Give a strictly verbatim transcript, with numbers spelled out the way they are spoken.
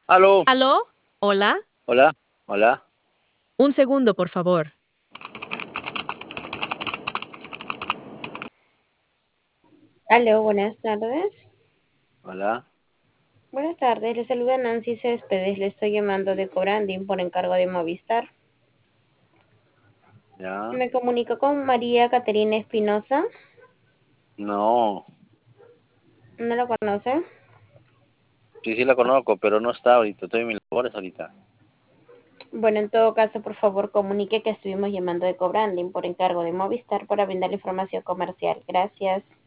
Aló, ¿Aló? Hola. hola, hola, Un segundo, por favor. Aló, buenas tardes. hola, Buenas tardes, le saluda Nancy Céspedes, le estoy llamando de Cobranding por encargo de Movistar. ya, Me comunico con María Caterina Espinosa, no, ¿no la conoce? sí, sí la conozco, pero no está ahorita, estoy en mis labores ahorita. Bueno, en todo caso, por favor, comunique que estuvimos llamando de Cobranding por encargo de Movistar para brindar información comercial. Gracias.